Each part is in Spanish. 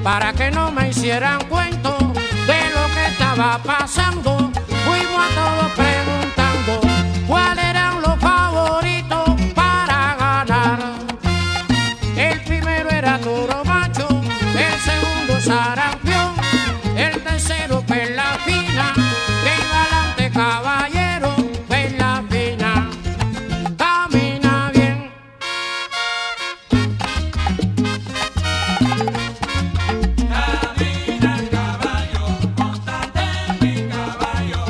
para que no me hicieran cuento de lo que estaba pasando. Fuimos a todos preguntando cuáles eran los favoritos para ganar. El primero era Toro Macho, el segundo Sarampión, el tercero Perla Fina, que iba adelante Caballero, Perla Fina, camina bien. Camina el caballo, móntate en mi caballo.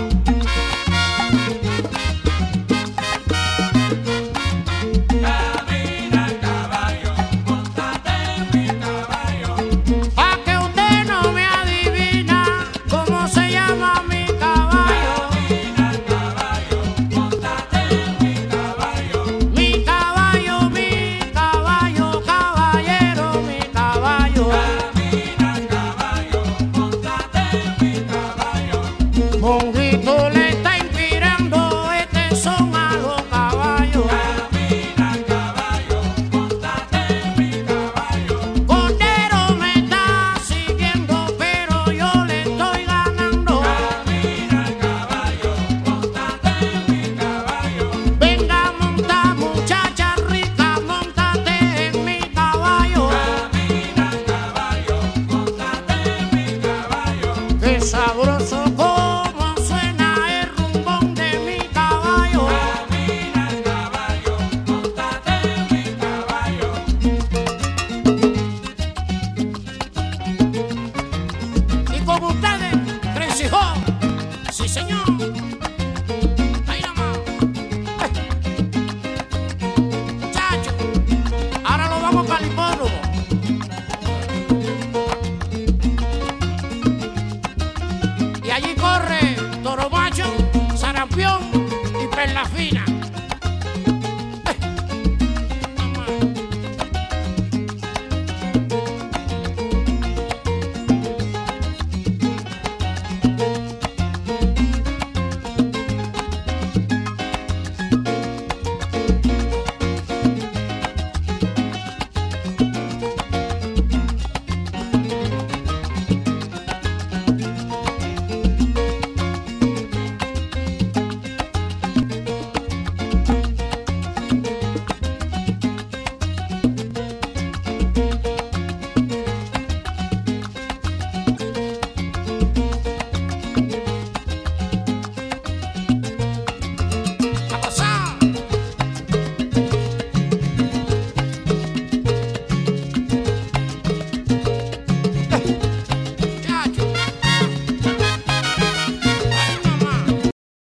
Camina el caballo, móntate en mi caballo. Pa' que usted no me adivina cómo se llama mi caballo. Camina el caballo, móntate en mi caballo. Mi caballo, caballero, mi caballo.